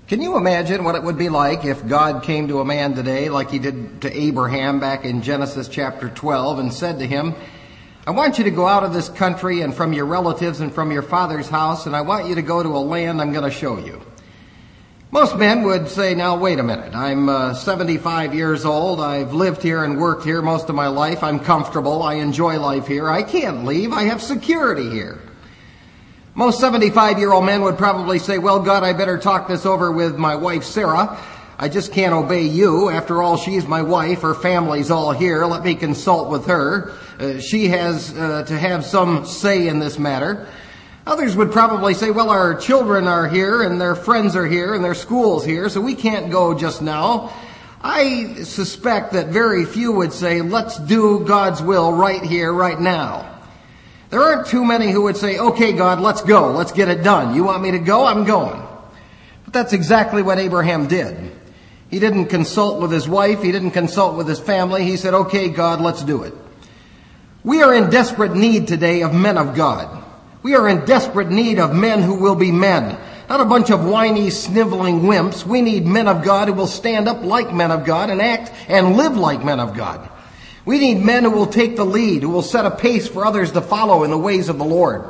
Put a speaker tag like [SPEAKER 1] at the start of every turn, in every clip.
[SPEAKER 1] Can you imagine what it would be like if God came to a man today like he did to Abraham back in Genesis chapter 12 and said to him, I want you to go out of this country and from your relatives and from your father's house, and I want you to go to a land I'm going to show you. Most men would say, now wait a minute, I'm 75 years old, I've lived here and worked here most of my life, I'm comfortable, I enjoy life here, I can't leave, I have security here. Most 75-year-old men would probably say, well, God, I better talk this over with my wife, Sarah. I just can't obey you. After all, she's my wife. Her family's all here. Let me consult with her. She has to have some say in this matter. Others would probably say, well, our children are here and their friends are here and their school's here, so we can't go just now. I suspect that very few would say, let's do God's will right here, right now. There aren't too many who would say, okay, God, let's go. Let's get it done. You want me to go? I'm going. But that's exactly what Abraham did. He didn't consult with his wife. He didn't consult with his family. He said, okay, God, let's do it. We are in desperate need today of men of God. We are in desperate need of men who will be men. Not a bunch of whiny, sniveling wimps. We need men of God who will stand up like men of God and act and live like men of God. We need men who will take the lead, who will set a pace for others to follow in the ways of the Lord.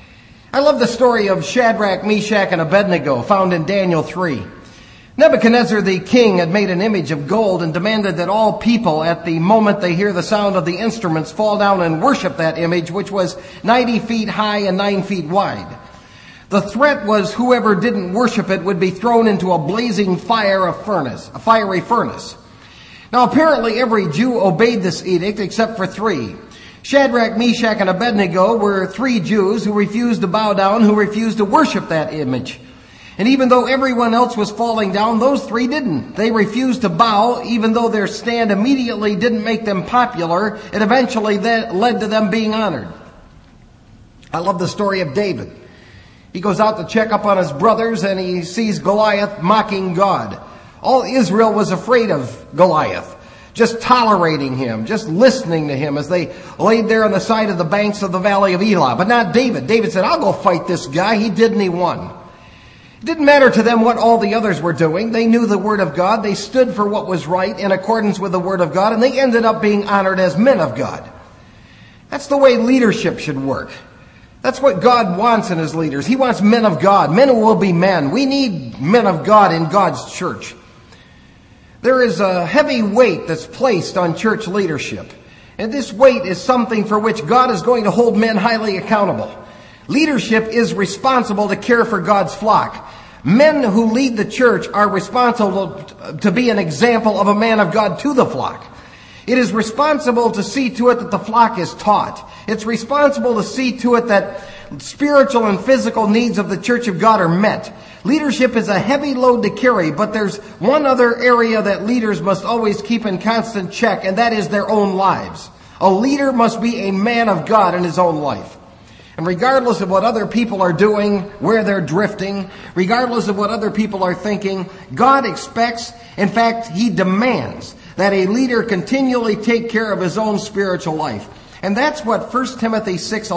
[SPEAKER 1] I love the story of Shadrach, Meshach, and Abednego found in Daniel 3. Nebuchadnezzar the king had made an image of gold and demanded that all people at the moment they hear the sound of the instruments fall down and worship that image, which was 90 feet high and 9 feet wide. The threat was whoever didn't worship it would be thrown into a blazing fiery furnace. Now, apparently every Jew obeyed this edict except for three. Shadrach, Meshach, and Abednego were three Jews who refused to bow down, who refused to worship that image. And even though everyone else was falling down, those three didn't. They refused to bow, even though their stand immediately didn't make them popular. It eventually led to them being honored. I love the story of David. He goes out to check up on his brothers and he sees Goliath mocking God. All Israel was afraid of Goliath, just tolerating him, just listening to him as they laid there on the side of the banks of the valley of Elah. But not David. David said, I'll go fight this guy. He did and he won. It didn't matter to them what all the others were doing. They knew the Word of God. They stood for what was right in accordance with the Word of God, and they ended up being honored as men of God. That's the way leadership should work. That's what God wants in his leaders. He wants men of God, men who will be men. We need men of God in God's church. There is a heavy weight that's placed on church leadership. And this weight is something for which God is going to hold men highly accountable. Leadership is responsible to care for God's flock. Men who lead the church are responsible to be an example of a man of God to the flock. It is responsible to see to it that the flock is taught. It's responsible to see to it that spiritual and physical needs of the church of God are met. Leadership is a heavy load to carry, but there's one other area that leaders must always keep in constant check, and that is their own lives. A leader must be a man of God in his own life. And regardless of what other people are doing, where they're drifting, regardless of what other people are thinking, God expects, in fact, he demands that a leader continually take care of his own spiritual life. And that's what 1 Timothy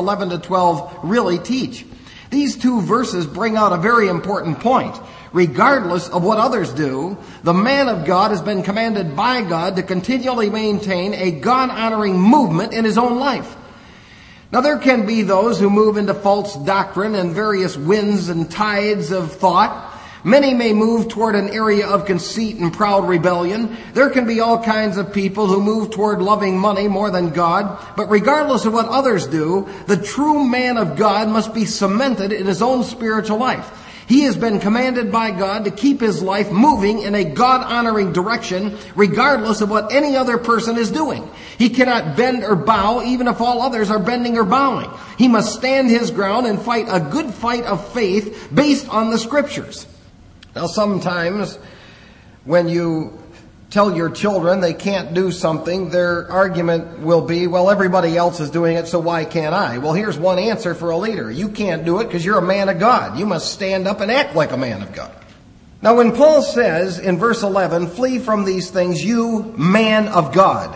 [SPEAKER 1] 6:11-12 really teach. These two verses bring out a very important point. Regardless of what others do, the man of God has been commanded by God to continually maintain a God-honoring movement in his own life. Now, there can be those who move into false doctrine and various winds and tides of thought. Many may move toward an area of conceit and proud rebellion. There can be all kinds of people who move toward loving money more than God. But regardless of what others do, the true man of God must be cemented in his own spiritual life. He has been commanded by God to keep his life moving in a God-honoring direction, regardless of what any other person is doing. He cannot bend or bow, even if all others are bending or bowing. He must stand his ground and fight a good fight of faith based on the Scriptures. Now, sometimes when you tell your children they can't do something, their argument will be, well, everybody else is doing it, so why can't I? Well, here's one answer for a leader. You can't do it because you're a man of God. You must stand up and act like a man of God. Now, when Paul says in verse 11, flee from these things, you man of God,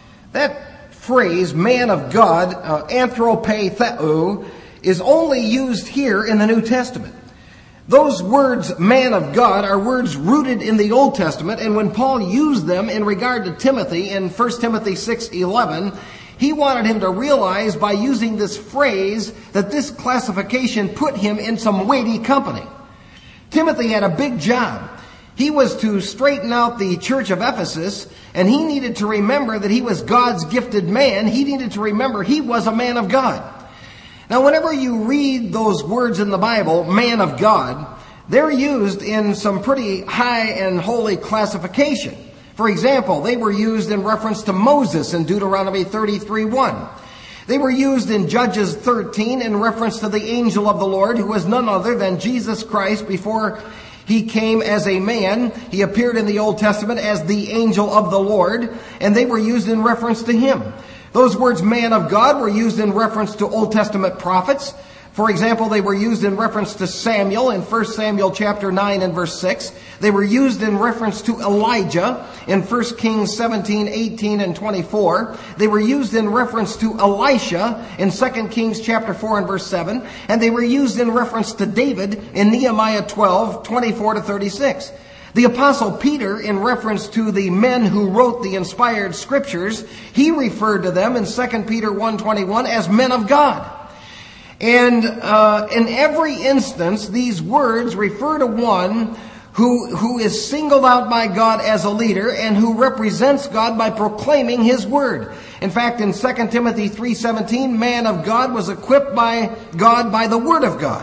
[SPEAKER 1] that phrase, man of God, anthrope theou, is only used here in the New Testament. Those words, man of God, are words rooted in the Old Testament, and when Paul used them in regard to Timothy in 1 Timothy 6:11, he wanted him to realize by using this phrase that this classification put him in some weighty company. Timothy had a big job. He was to straighten out the church of Ephesus, and he needed to remember that he was God's gifted man. He needed to remember he was a man of God. Now, whenever you read those words in the Bible, man of God, they're used in some pretty high and holy classification. For example, they were used in reference to Moses in Deuteronomy 33:1. They were used in Judges 13 in reference to the angel of the Lord, who was none other than Jesus Christ before he came as a man. He appeared in the Old Testament as the angel of the Lord, and they were used in reference to him. Those words, man of God, were used in reference to Old Testament prophets. For example, they were used in reference to Samuel in 1 Samuel chapter 9 and verse 6. They were used in reference to Elijah in 1 Kings 17, 18, and 24. They were used in reference to Elisha in 2 Kings chapter 4 and verse 7. And they were used in reference to David in Nehemiah 12, 24 to 36. The Apostle Peter, in reference to the men who wrote the inspired scriptures, he referred to them in 2 Peter 1:21 as men of God. And in every instance, these words refer to one who is singled out by God as a leader and who represents God by proclaiming his word. In fact, in 2 Timothy 3:17, man of God was equipped by God by the word of God.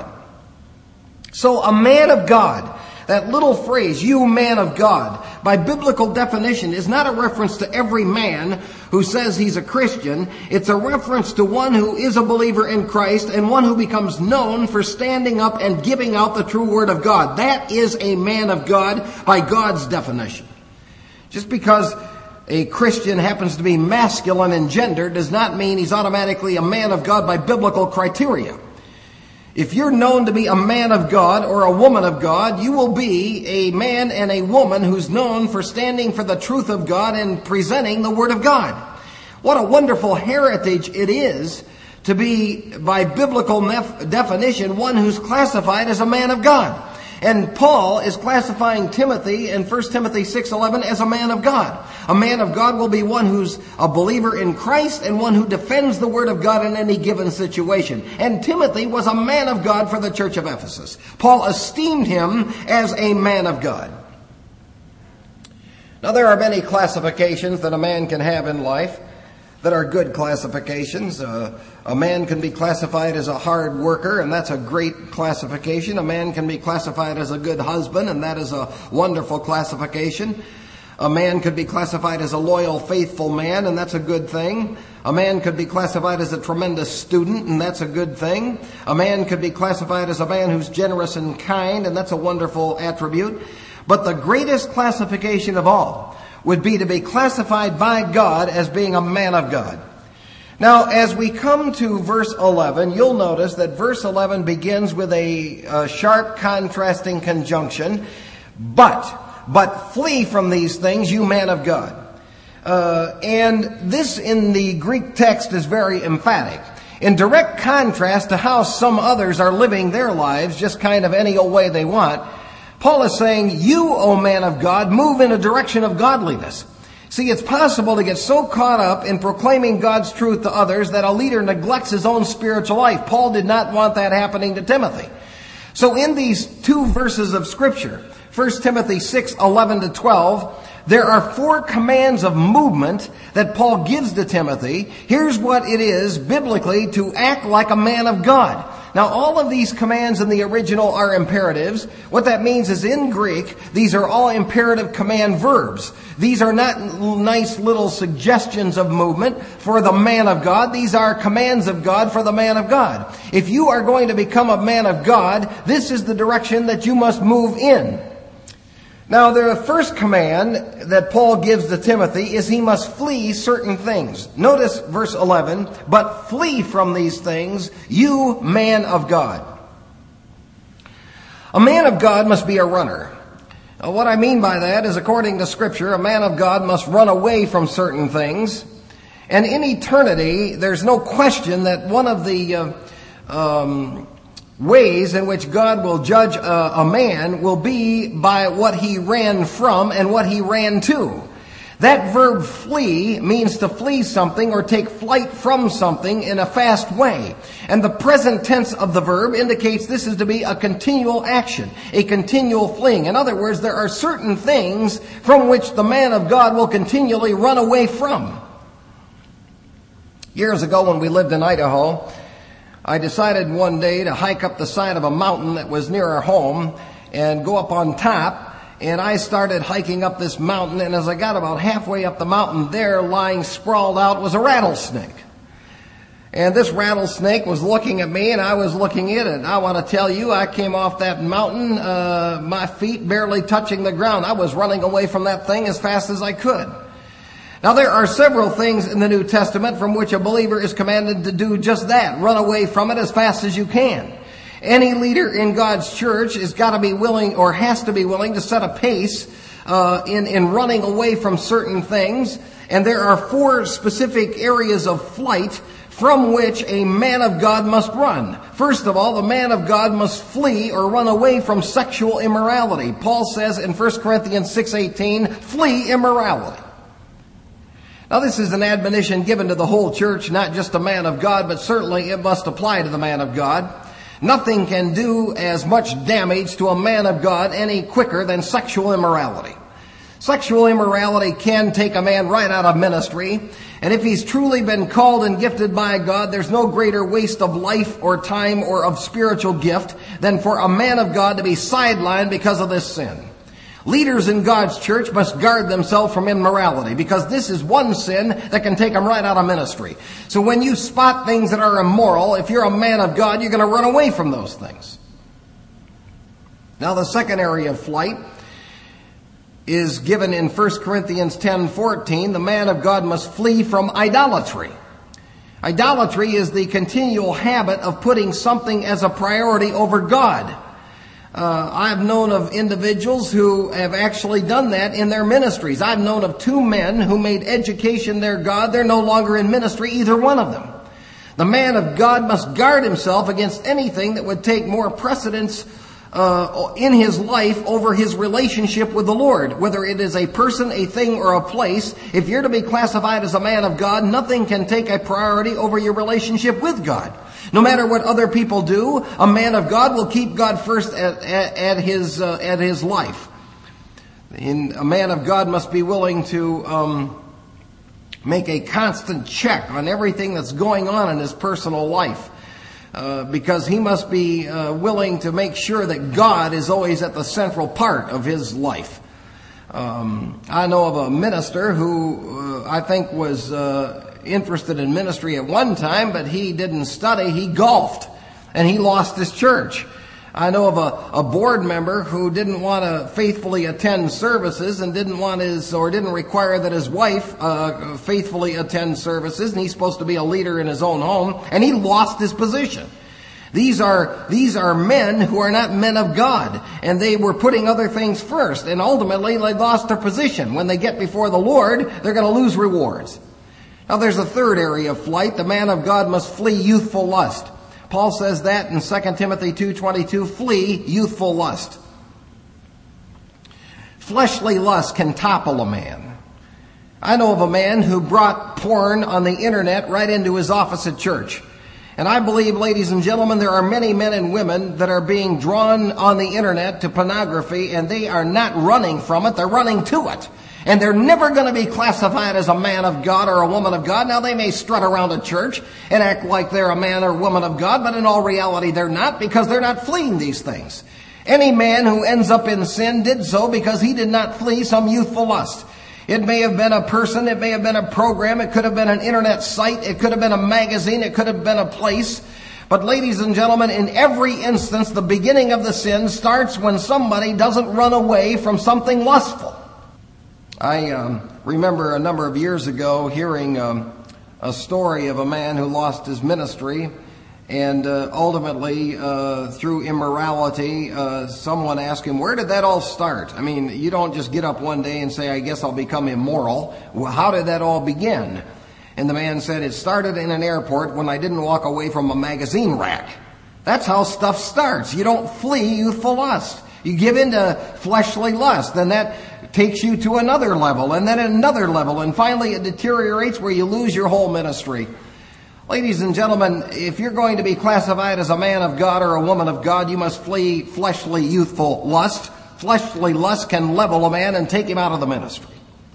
[SPEAKER 1] So a man of God, that little phrase, you man of God, by biblical definition, is not a reference to every man who says he's a Christian. It's a reference to one who is a believer in Christ and one who becomes known for standing up and giving out the true word of God. That is a man of God by God's definition. Just because a Christian happens to be masculine in gender does not mean he's automatically a man of God by biblical criteria. If you're known to be a man of God or a woman of God, you will be a man and a woman who's known for standing for the truth of God and presenting the Word of God. What a wonderful heritage it is to be, by biblical definition, one who's classified as a man of God. And Paul is classifying Timothy in 1 Timothy 6:11 as a man of God. A man of God will be one who's a believer in Christ and one who defends the Word of God in any given situation. And Timothy was a man of God for the church of Ephesus. Paul esteemed him as a man of God. Now, there are many classifications that a man can have in life that are good classifications. A man can be classified as a hard worker, and that's a great classification. A man can be classified as a good husband, and that is a wonderful classification. A man could be classified as a loyal, faithful man, and that's a good thing. A man could be classified as a tremendous student, and that's a good thing. A man could be classified as a man who's generous and kind, and that's a wonderful attribute. But the greatest classification of all would be to be classified by God as being a man of God. Now, as we come to verse 11, you'll notice that verse 11 begins with a sharp contrasting conjunction. But flee from these things, you man of God. And this in the Greek text is very emphatic. In direct contrast to how some others are living their lives, just kind of any old way they want, Paul is saying, you, O man of God, move in a direction of godliness. See, it's possible to get so caught up in proclaiming God's truth to others that a leader neglects his own spiritual life. Paul did not want that happening to Timothy. So in these two verses of Scripture, 1 Timothy 6:11 to 12, there are 4 commands of movement that Paul gives to Timothy. Here's what it is biblically to act like a man of God. Now, all of these commands in the original are imperatives. What that means is in Greek, these are all imperative command verbs. These are not nice little suggestions of movement for the man of God. These are commands of God for the man of God. If you are going to become a man of God, this is the direction that you must move in. Now, the first command that Paul gives to Timothy is he must flee certain things. Notice verse 11, but flee from these things, you man of God. A man of God must be a runner. Now, what I mean by that is, according to Scripture, a man of God must run away from certain things. And in eternity, there's no question that one of the ways in which God will judge a man will be by what he ran from and what he ran to. That verb flee means to flee something or take flight from something in a fast way. And the present tense of the verb indicates this is to be a continual action, a continual fleeing. In other words, there are certain things from which the man of God will continually run away from. Years ago when we lived in Idaho, I decided one day to hike up the side of a mountain that was near our home and go up on top. And I started hiking up this mountain, and as I got about halfway up the mountain, there, lying sprawled out, was a rattlesnake. And this rattlesnake was looking at me, and I was looking at it. I want to tell you, I came off that mountain, my feet barely touching the ground. I was running away from that thing as fast as I could. Now, there are several things in the New Testament from which a believer is commanded to do just that, run away from it as fast as you can. Any leader in God's church has got to be willing, or has to be willing, to set a pace in running away from certain things. And there are 4 specific areas of flight from which a man of God must run. First of all, the man of God must flee or run away from sexual immorality. Paul says in 1 Corinthians 6:18, flee immorality. Now, this is an admonition given to the whole church, not just a man of God, but certainly it must apply to the man of God. Nothing can do as much damage to a man of God any quicker than sexual immorality. Sexual immorality can take a man right out of ministry. And if he's truly been called and gifted by God, there's no greater waste of life or time or of spiritual gift than for a man of God to be sidelined because of this sin. Leaders in God's church must guard themselves from immorality, because this is one sin that can take them right out of ministry. So when you spot things that are immoral, if you're a man of God, you're going to run away from those things. Now, the second area of flight is given in 1 Corinthians 10:14. The man of God must flee from idolatry. Idolatry is the continual habit of putting something as a priority over God. I've known of individuals who have actually done that in their ministries. I've known of 2 men who made education their God. They're no longer in ministry, either one of them. The man of God must guard himself against anything that would take more precedence in his life over his relationship with the Lord. Whether it is a person, a thing, or a place, if you're to be classified as a man of God, nothing can take a priority over your relationship with God. No matter what other people do, a man of God will keep God first at his life. And a man of God must be willing to make a constant check on everything that's going on in his personal life, because he must be willing to make sure that God is always at the central part of his life. I know of a minister who I think was interested in ministry at one time, but he didn't study. He golfed, and he lost his church. I know of a board member who didn't want to faithfully attend services and didn't require that his wife faithfully attend services, and he's supposed to be a leader in his own home, and he lost his position. These are men who are not men of God, and they were putting other things first, and ultimately they lost their position. When they get before the Lord, they're going to lose rewards. Now, there's a third area of flight. The man of God must flee youthful lust. Paul says that in 2 Timothy 2:22, flee youthful lust. Fleshly lust can topple a man. I know of a man who brought porn on the internet right into his office at church. And I believe, ladies and gentlemen, there are many men and women that are being drawn on the internet to pornography, and they are not running from it, they're running to it. And they're never going to be classified as a man of God or a woman of God. Now, they may strut around a church and act like they're a man or woman of God, but in all reality they're not, because they're not fleeing these things. Any man who ends up in sin did so because he did not flee some youthful lust. It may have been a person, it may have been a program, it could have been an internet site, it could have been a magazine, it could have been a place. But ladies and gentlemen, in every instance, the beginning of the sin starts when somebody doesn't run away from something lustful. I remember a number of years ago hearing a story of a man who lost his ministry, and ultimately through immorality, someone asked him, where did that all start? I mean, you don't just get up one day and say, I guess I'll become immoral. Well, how did that all begin? And the man said, it started in an airport when I didn't walk away from a magazine rack. That's how stuff starts. You don't flee youthful lust. You give in to fleshly lust, then that takes you to another level, and then another level, and finally it deteriorates where you lose your whole ministry. Ladies and gentlemen, if you're going to be classified as a man of God or a woman of God, you must flee fleshly youthful lust. Fleshly lust can level a man and take him out of the ministry.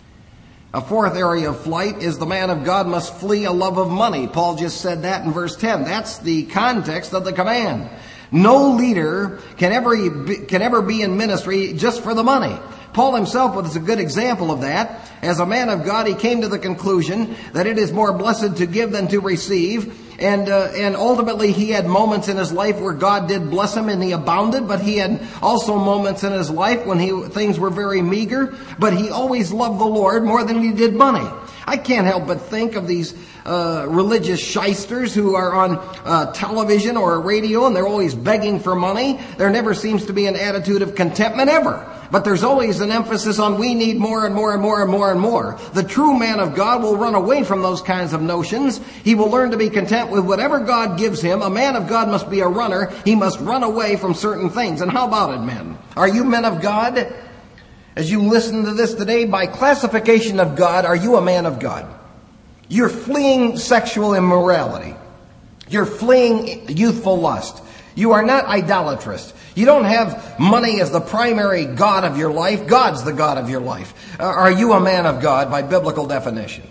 [SPEAKER 1] A fourth area of flight is the man of God must flee a love of money. Paul just said that in verse 10. That's the context of the command. No leader can ever be in ministry just for the money. Paul himself was a good example of that. As a man of God, he came to the conclusion that it is more blessed to give than to receive. And ultimately he had moments in his life where God did bless him and he abounded, but he had also moments in his life when things were very meager, but he always loved the Lord more than he did money. I can't help but think of these religious shysters who are on television or radio, and they're always begging for money. There never seems to be an attitude of contentment ever. But there's always an emphasis on we need more and more and more and more and more. The true man of God will run away from those kinds of notions. He will learn to be content with whatever God gives him. A man of God must be a runner. He must run away from certain things. And how about it, men? Are you men of God? As you listen to this today, by classification of God, are you a man of God? You're fleeing sexual immorality. You're fleeing youthful lust. You are not idolatrous. You don't have money as the primary God of your life. God's the God of your life. Are you a man of God by biblical definition?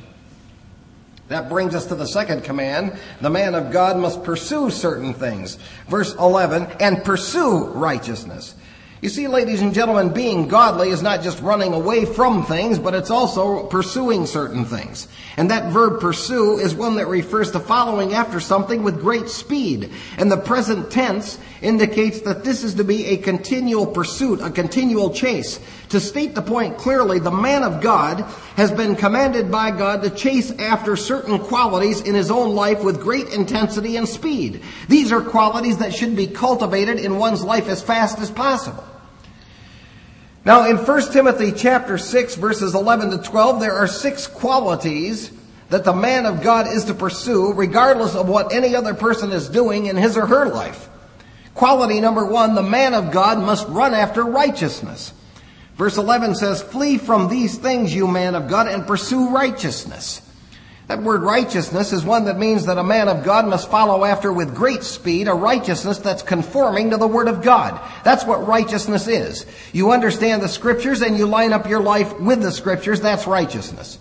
[SPEAKER 1] That brings us to the second command. The man of God must pursue certain things. Verse 11, and pursue righteousness. You see, ladies and gentlemen, being godly is not just running away from things, but it's also pursuing certain things. And that verb pursue is one that refers to following after something with great speed. And the present tense indicates that this is to be a continual pursuit, a continual chase. To state the point clearly, the man of God has been commanded by God to chase after certain qualities in his own life with great intensity and speed. These are qualities that should be cultivated in one's life as fast as possible. Now, in 1 Timothy chapter 6, verses 11 to 12, there are 6 qualities that the man of God is to pursue, regardless of what any other person is doing in his or her life. Quality number 1, the man of God must run after righteousness. Verse 11 says, flee from these things, you man of God, and pursue righteousness. That word righteousness is one that means that a man of God must follow after with great speed a righteousness that's conforming to the Word of God. That's what righteousness is. You understand the Scriptures and you line up your life with the Scriptures. That's righteousness.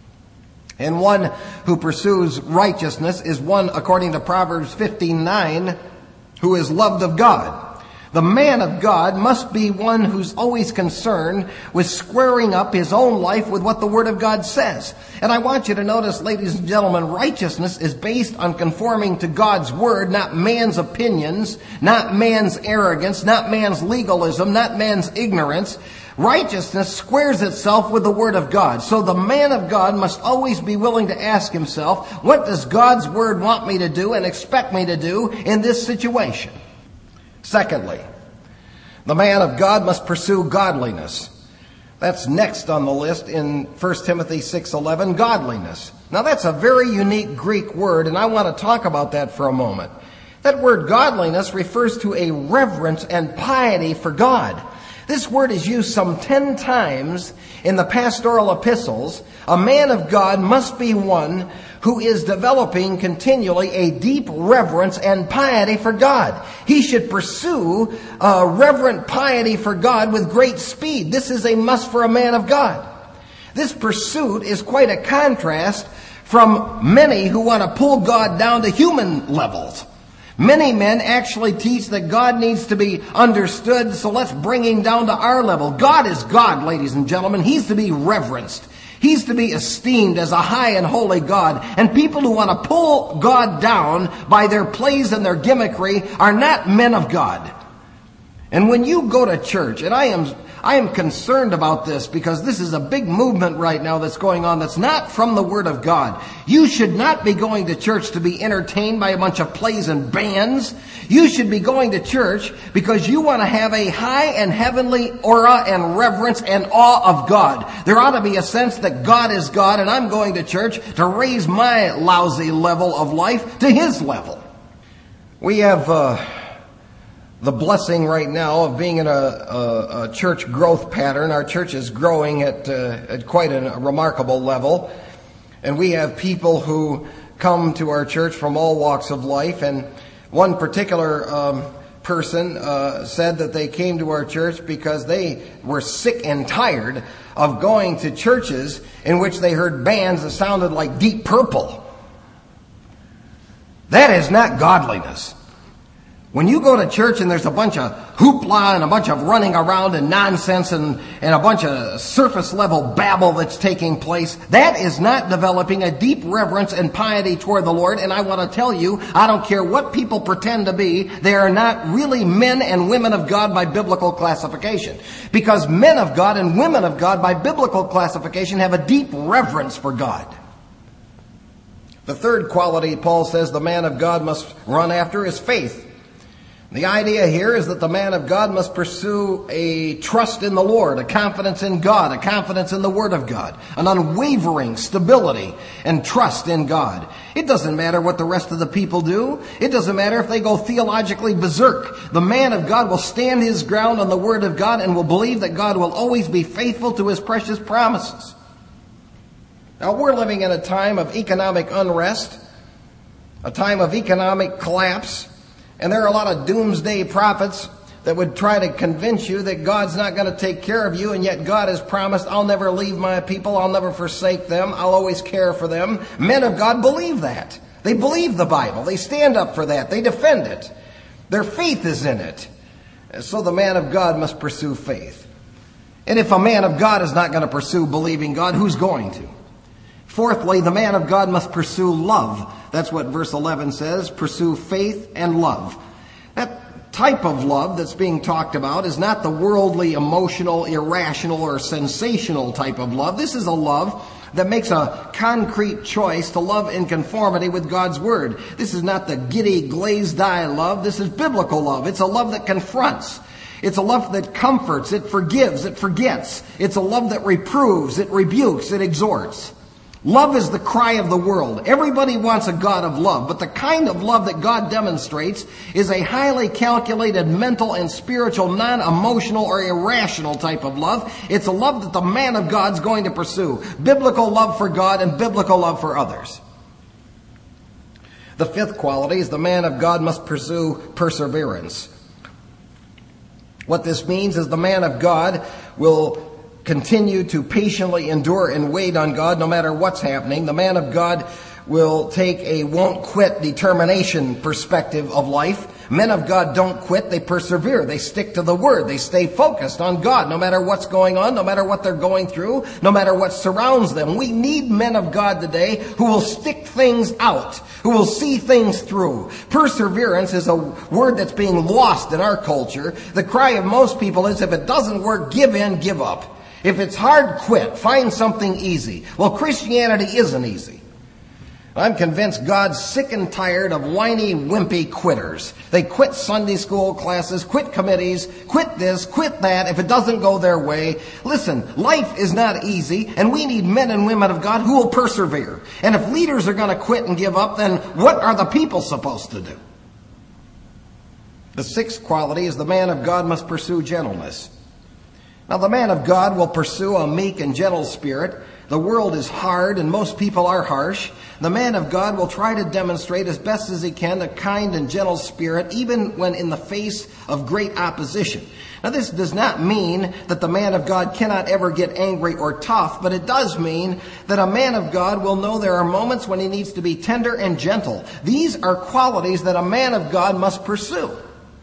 [SPEAKER 1] And one who pursues righteousness is one, according to Proverbs 15:9, who is loved of God. The man of God must be one who's always concerned with squaring up his own life with what the Word of God says. And I want you to notice, ladies and gentlemen, righteousness is based on conforming to God's Word, not man's opinions, not man's arrogance, not man's legalism, not man's ignorance. Righteousness squares itself with the Word of God. So the man of God must always be willing to ask himself, what does God's Word want me to do and expect me to do in this situation? Secondly, the man of God must pursue godliness. That's next on the list in 1 Timothy 6:11, godliness. Now that's a very unique Greek word, and I want to talk about that for a moment. That word godliness refers to a reverence and piety for God. This word is used some 10 times in the pastoral epistles. A man of God must be one who is developing continually a deep reverence and piety for God. He should pursue reverent piety for God with great speed. This is a must for a man of God. This pursuit is quite a contrast from many who want to pull God down to human levels. Many men actually teach that God needs to be understood, so let's bring him down to our level. God is God, ladies and gentlemen. He's to be reverenced. He's to be esteemed as a high and holy God. And people who want to pull God down by their plays and their gimmickry are not men of God. And when you go to church, and I am concerned about this because this is a big movement right now that's going on that's not from the Word of God. You should not be going to church to be entertained by a bunch of plays and bands. You should be going to church because you want to have a high and heavenly aura and reverence and awe of God. There ought to be a sense that God is God, and I'm going to church to raise my lousy level of life to His level. We have the blessing right now of being in a church growth pattern. Our church is growing at quite a remarkable level. And we have people who come to our church from all walks of life. And one particular person said that they came to our church because they were sick and tired of going to churches in which they heard bands that sounded like Deep Purple. That is not godliness. When you go to church and there's a bunch of hoopla and a bunch of running around and nonsense and a bunch of surface level babble that's taking place, that is not developing a deep reverence and piety toward the Lord. And I want to tell you, I don't care what people pretend to be, they are not really men and women of God by biblical classification. Because men of God and women of God by biblical classification have a deep reverence for God. The third quality Paul says the man of God must run after is faith. The idea here is that the man of God must pursue a trust in the Lord, a confidence in God, a confidence in the Word of God, an unwavering stability and trust in God. It doesn't matter what the rest of the people do. It doesn't matter if they go theologically berserk. The man of God will stand his ground on the Word of God and will believe that God will always be faithful to His precious promises. Now, we're living in a time of economic unrest, a time of economic collapse. And there are a lot of doomsday prophets that would try to convince you that God's not going to take care of you, and yet God has promised, I'll never leave my people, I'll never forsake them, I'll always care for them. Men of God believe that. They believe the Bible. They stand up for that. They defend it. Their faith is in it. And so the man of God must pursue faith. And if a man of God is not going to pursue believing God, who's going to? Fourthly, the man of God must pursue love. That's what verse 11 says, pursue faith and love. That type of love that's being talked about is not the worldly, emotional, irrational, or sensational type of love. This is a love that makes a concrete choice to love in conformity with God's Word. This is not the giddy, glazed-eye love. This is biblical love. It's a love that confronts. It's a love that comforts, it forgives, it forgets. It's a love that reproves, it rebukes, it exhorts. Love is the cry of the world. Everybody wants a God of love, but the kind of love that God demonstrates is a highly calculated mental and spiritual, non-emotional or irrational type of love. It's a love that the man of God's going to pursue. Biblical love for God and biblical love for others. The fifth quality is the man of God must pursue perseverance. What this means is the man of God will continue to patiently endure and wait on God no matter what's happening. The man of God will take a won't quit determination perspective of life. Men of God don't quit, they persevere, they stick to the Word, they stay focused on God no matter what's going on, no matter what they're going through, no matter what surrounds them. We need men of God today who will stick things out, who will see things through. Perseverance is a word that's being lost in our culture. The cry of most people is, if it doesn't work, give in, give up. If it's hard, quit. Find something easy. Well, Christianity isn't easy. I'm convinced God's sick and tired of whiny, wimpy quitters. They quit Sunday school classes, quit committees, quit this, quit that if it doesn't go their way. Listen, life is not easy, and we need men and women of God who will persevere. And if leaders are going to quit and give up, then what are the people supposed to do? The sixth quality is the man of God must pursue gentleness. Now, the man of God will pursue a meek and gentle spirit. The world is hard and most people are harsh. The man of God will try to demonstrate as best as he can a kind and gentle spirit, even when in the face of great opposition. Now, this does not mean that the man of God cannot ever get angry or tough, but it does mean that a man of God will know there are moments when he needs to be tender and gentle. These are qualities that a man of God must pursue.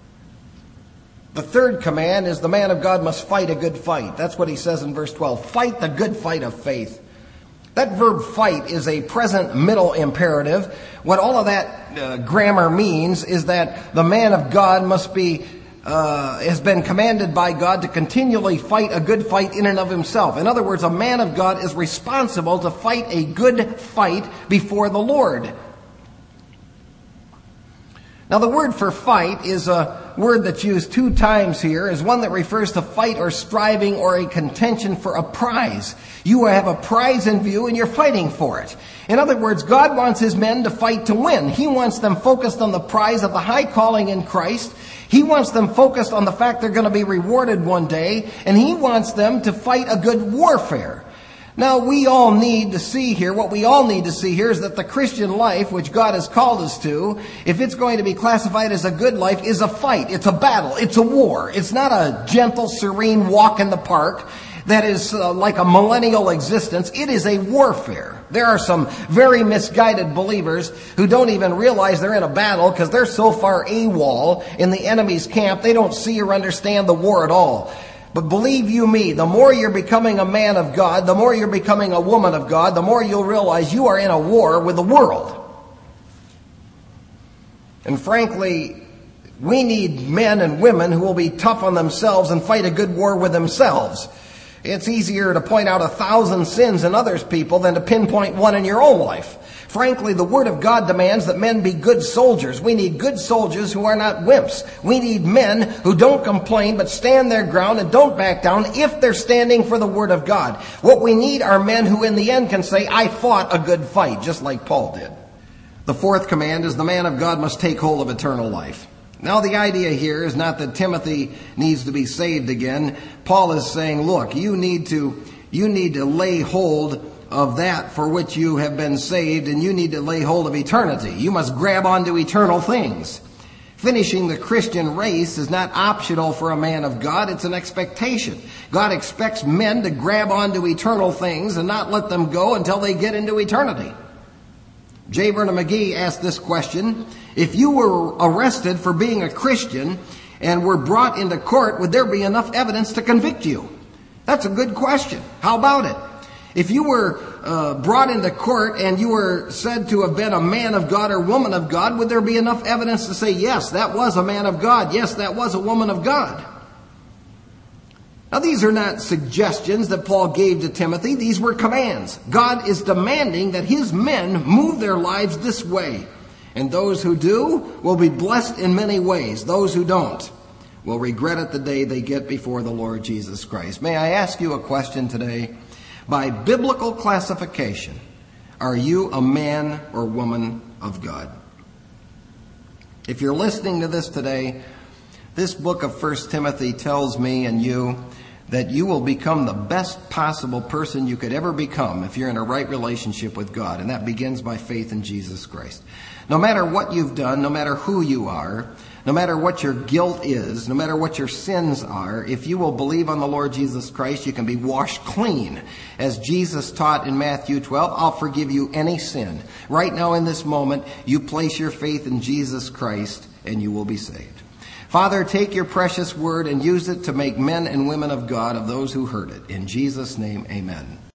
[SPEAKER 1] The third command is the man of God must fight a good fight. That's what he says in verse 12. Fight the good fight of faith. That verb fight is a present middle imperative. What all of that grammar means is that the man of God must be, has been commanded by God to continually fight a good fight in and of himself. In other words, a man of God is responsible to fight a good fight before the Lord. Now, the word for fight is a word that's used 2 times here is one that refers to fight or striving or a contention for a prize. You have a prize in view and you're fighting for it. In other words, God wants his men to fight to win. He wants them focused on the prize of the high calling in Christ. He wants them focused on the fact they're going to be rewarded one day, and he wants them to fight a good warfare. Now, what we all need to see here is that the Christian life, which God has called us to, if it's going to be classified as a good life, is a fight. It's a battle. It's a war. It's not a gentle, serene walk in the park that is like a millennial existence. It is a warfare. There are some very misguided believers who don't even realize they're in a battle because they're so far AWOL in the enemy's camp, they don't see or understand the war at all. But believe you me, the more you're becoming a man of God, the more you're becoming a woman of God, the more you'll realize you are in a war with the world. And frankly, we need men and women who will be tough on themselves and fight a good war with themselves. It's easier to point out 1,000 sins in others' people than to pinpoint one in your own life. Frankly, the Word of God demands that men be good soldiers. We need good soldiers who are not wimps. We need men who don't complain but stand their ground and don't back down if they're standing for the Word of God. What we need are men who in the end can say, I fought a good fight, just like Paul did. The 4th command is the man of God must take hold of eternal life. Now, the idea here is not that Timothy needs to be saved again. Paul is saying, look, you need to lay hold of that for which you have been saved, and you need to lay hold of eternity. You must grab onto eternal things. Finishing the Christian race is not optional for a man of God. It's an expectation. God expects men to grab onto eternal things and not let them go until they get into eternity. J. Vernon McGee asked this question: if you were arrested for being a Christian and were brought into court, would there be enough evidence to convict you? That's a good question. How about it? If you were brought into court and you were said to have been a man of God or woman of God, would there be enough evidence to say, yes, that was a man of God, yes, that was a woman of God? Now, these are not suggestions that Paul gave to Timothy. These were commands. God is demanding that his men move their lives this way. And those who do will be blessed in many ways. Those who don't will regret it the day they get before the Lord Jesus Christ. May I ask you a question today? By biblical classification, are you a man or woman of God? If you're listening to this today, this book of 1 Timothy tells me and you that you will become the best possible person you could ever become if you're in a right relationship with God. And that begins by faith in Jesus Christ. No matter what you've done, no matter who you are, no matter what your guilt is, no matter what your sins are, if you will believe on the Lord Jesus Christ, you can be washed clean. As Jesus taught in Matthew 12, I'll forgive you any sin. Right now in this moment, you place your faith in Jesus Christ and you will be saved. Father, take your precious word and use it to make men and women of God of those who heard it. In Jesus' name, amen.